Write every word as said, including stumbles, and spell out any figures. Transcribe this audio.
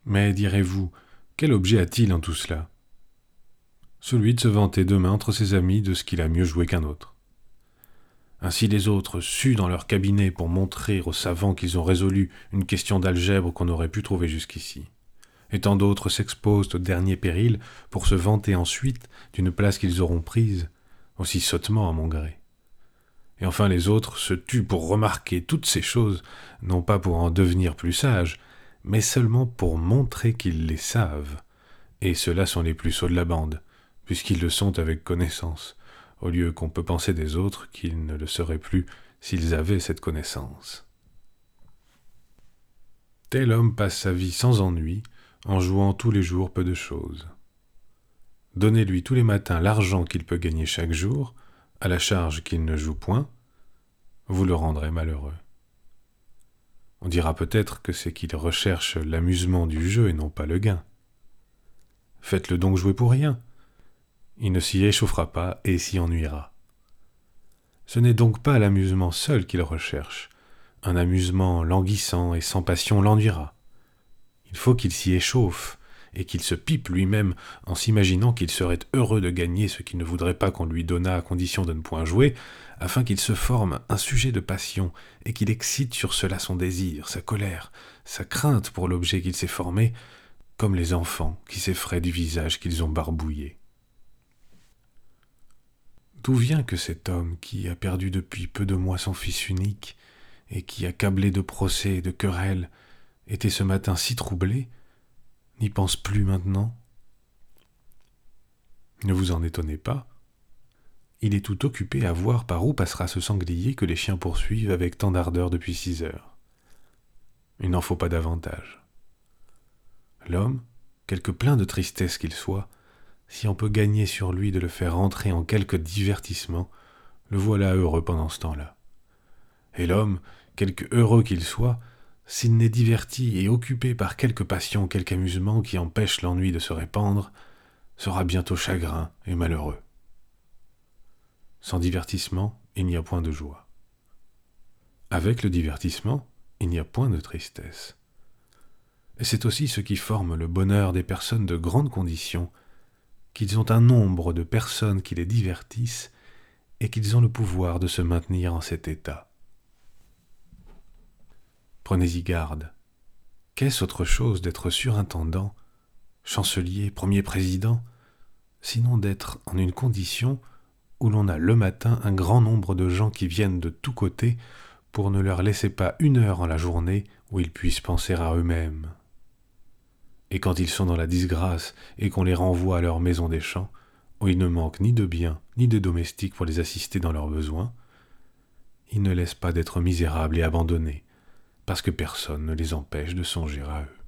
Mais direz-vous, quel objet a-t-il en tout cela? Celui de se vanter demain entre ses amis de ce qu'il a mieux joué qu'un autre. Ainsi les autres suent dans leur cabinet pour montrer aux savants qu'ils ont résolu une question d'algèbre qu'on aurait pu trouver jusqu'ici. Et tant d'autres s'exposent au dernier péril pour se vanter ensuite d'une place qu'ils auront prise, aussi sottement à mon gré. Et enfin les autres se tuent pour remarquer toutes ces choses, non pas pour en devenir plus sages, mais seulement pour montrer qu'ils les savent. Et ceux-là sont les plus sots de la bande, puisqu'ils le sont avec connaissance, au lieu qu'on peut penser des autres qu'ils ne le seraient plus s'ils avaient cette connaissance. Tel homme passe sa vie sans ennui, en jouant tous les jours peu de choses. Donnez-lui tous les matins l'argent qu'il peut gagner chaque jour, à la charge qu'il ne joue point, vous le rendrez malheureux. On dira peut-être que c'est qu'il recherche l'amusement du jeu et non pas le gain. Faites-le donc jouer pour rien. Il ne s'y échauffera pas et s'y ennuiera. Ce n'est donc pas l'amusement seul qu'il recherche. Un amusement languissant et sans passion l'ennuiera. Il faut qu'il s'y échauffe et qu'il se pipe lui-même en s'imaginant qu'il serait heureux de gagner ce qu'il ne voudrait pas qu'on lui donnât à condition de ne point jouer, afin qu'il se forme un sujet de passion et qu'il excite sur cela son désir, sa colère, sa crainte pour l'objet qu'il s'est formé, comme les enfants qui s'effraient du visage qu'ils ont barbouillé. D'où vient que cet homme qui a perdu depuis peu de mois son fils unique et qui, accablé de procès et de querelles, était ce matin si troublé, n'y pense plus maintenant? Ne vous en étonnez pas. Il est tout occupé à voir par où passera ce sanglier que les chiens poursuivent avec tant d'ardeur depuis six heures. Il n'en faut pas davantage. L'homme, quelque plein de tristesse qu'il soit, si on peut gagner sur lui de le faire entrer en quelque divertissement, le voilà heureux pendant ce temps-là. Et l'homme, quelque heureux qu'il soit, s'il n'est diverti et occupé par quelque passion, quelque amusement qui empêche l'ennui de se répandre, sera bientôt chagrin et malheureux. Sans divertissement, il n'y a point de joie. Avec le divertissement, il n'y a point de tristesse. Et c'est aussi ce qui forme le bonheur des personnes de grande condition, qu'ils ont un nombre de personnes qui les divertissent et qu'ils ont le pouvoir de se maintenir en cet état. Prenez-y garde. Qu'est-ce autre chose d'être surintendant, chancelier, premier président, sinon d'être en une condition où l'on a le matin un grand nombre de gens qui viennent de tous côtés pour ne leur laisser pas une heure en la journée où ils puissent penser à eux-mêmes. Et quand ils sont dans la disgrâce et qu'on les renvoie à leur maison des champs, où il ne manque ni de biens ni de domestiques pour les assister dans leurs besoins, ils ne laissent pas d'être misérables et abandonnés, parce que personne ne les empêche de songer à eux.